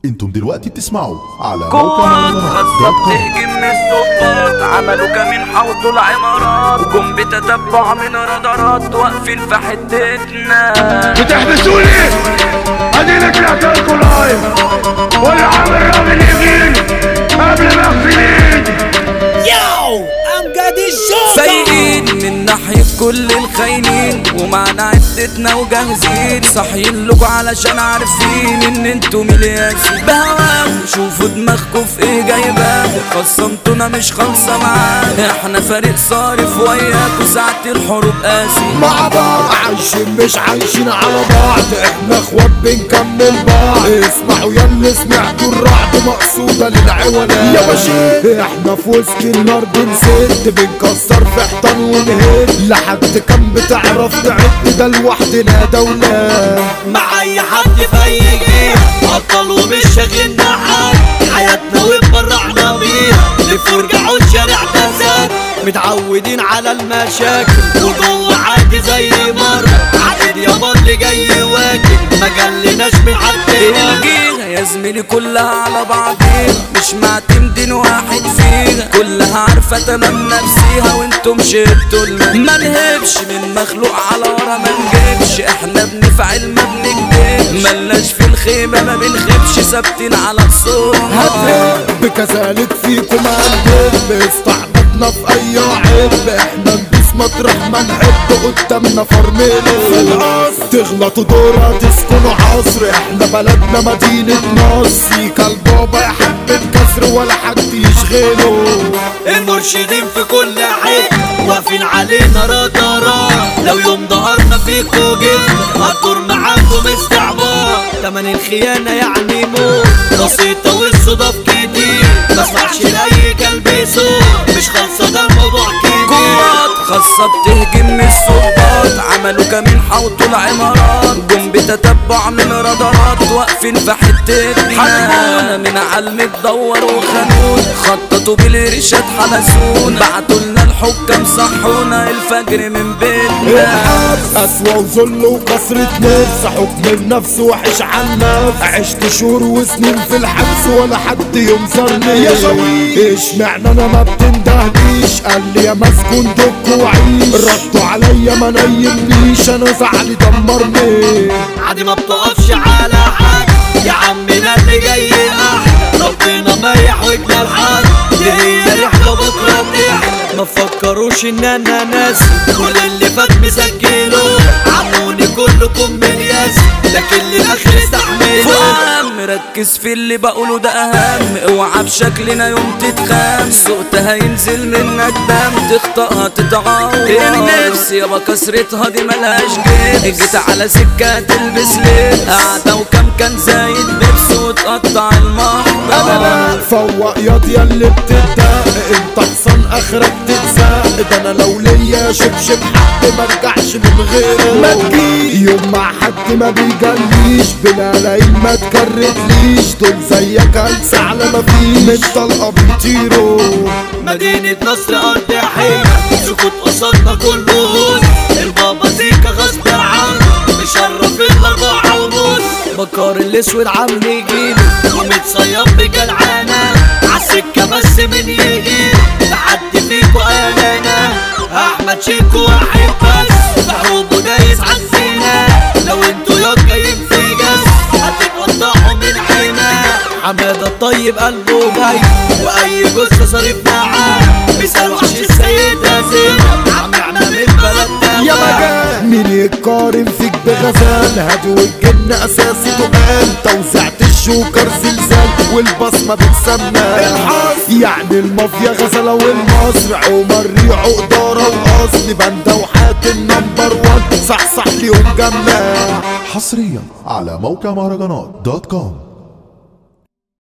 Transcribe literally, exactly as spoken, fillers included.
انتم دلوقتي بتسمعوا على موقع قوات خاصة بتهجم من الضباط، عملوا كمين حوطوا العمارات وجم بتتبع من رادارات واقفين في حتتنا. بتحبسوني اديني طلعت لكم لايف والعب الراجل يجيني قبل ما اغسل ايدي. ياو امجد الشرطة فايقين من ناحية كل الخاينين ومعنا عدتنا وجاهزين، صاحيين لكم علشان عارفين ان انتوا ملياسين بهواكم. شوفوا دماغكم في ايه جايباكم، خصمتونا مش خالصة معانا، احنا فريق صارف وياكوا ساعة الحروب قاسي. مع بعض عايشين مش عايشين على بعض، احنا اخوات بنكمل بعض. اسمعوا ياللي سمعتوا الرعد مقصودة للعوالات يا باشا، احنا في وسط النار بنسد بنكسر في حيطان ونهد. لحد كان بتعرف تعد ده لوحدنا دولة، مع اي حد في اي جيل بطل ومش شاغلنا حد، حياتنا واتبرعنا بيها لفرجة والشارع تزاد. متعودين على المشاكل وجوه عادي زي مرة، عدد يابا اللي جاي واكل ما جلناش من حد. الجيرة يا زميلي كلها على بعضيها، مش معتمدين واحد فيها، كلها عارفة تمام نفسيها وانتم شدتوا لنا. ما نهبش من مخلوق على ورا ما نجيبش، احنا بنفعل ما بنكدبش، ملناش في الخيمة ما بنخبش، ثابتين على خصومنا. هتهب كذلك فيكم هنجيب استعبطنا في اي عيب، احنا ندوس مطرح ما نحب قدامنا فرميله. في القصر تغلطوا دورة تسكنوا عصر، احنا بلدنا مدينة نصر، فيك البابا يحب الكسر ولا حد يشغله. المرشدين في كل حتة واقفين علينا رادارات، لو يوم ظهرنا فيكوا جد هتدور معاكم استعبار. تمن الخيانة يعني موت بسيطة والصدف كتير، مسمعش لأي كلب يسوق مش خالصة ده الموضوع كبير. قوات خاصة بتهجم من الضباط، عملوا كمين حوطوا العمارات جم بتتبع من رادارات واقفين في حتتنا. حاربونا من علم تدور وخانون، خططوا بالرشاد حبسونا، بعتوا لنا الحكام صحونا الفجر من بيتنا. قسوة وذل وكسرة نفس، حكم النفس وحش عن نفس، عشت شهور وسنين في الحبس ولا حد ينظرني يا شوي. اشمعنى انا ما بتندهليش؟ قال لي يا مسكون دك وعيش، ردوا عليا ما نيمنيش، انا زعلي دمرني. عادي ما بتقفش على حد يا عمنا اللي جاي احلى، ربنا ما يحوجنا لحد، دي هي رحلة بكرة بنحلى. ما تفكروش ان انا ناسي كل اللي فات مسجله، عموني كلكم من ياسي لكن للاخر استحملوا. فهم ركز في اللي بقوله ده اهم، اوعى بشكلنا يوم تتخام، سوقتها ينزل منك دم تخطئها تتعور. النفس يابا كسرتها دي ملهاش جيب، جيت على سكة تلبس لبس، قاعدة وكم كان زايد بيبس وتقطع المحضر. فوق ياض ياللي بتدق، انت حصان اخرك تتزق، ده انا لو ليا شبشب حد مرجعش من غيره. ما تجيش يوم مع حد ما بيجليش، بلا لعين ما تكرتليش، دول زيك هلس على ما فيش، من طلقة بيطيروا. مدينة نصر أرض حيمة سكوت قصادنا كله هوس، البابا زيكا غصب عنه مشرف الأربعة ونص. بكار الأسود عم يجيله ومتصيب بجلعانة، عالسكة بس من يجيله لحد فيكو أنا أحمد شيكو واحد بس، بحروبه دايس عالزينة، لو انتوا ياض جايين في جس هتتقطعوا من عينا. حمادة الطيب قلبه جاي واي جثة صريف معاه، مثال وحش السيدة زينب عمعنا من بلدنا. يا مجال مين يتقارن فيك بغزال، هادي والجن اساسي تقال، توزعت الشوكر زلزال والبصمة بتسمى الحظ، يعني المافيا غزلة والمصر عمر ريعو إدارة وأصل بندة وحاتم نمبر وان، صح صح ليهم جمال. حصريا على موقع مهرجانات دوت كوم.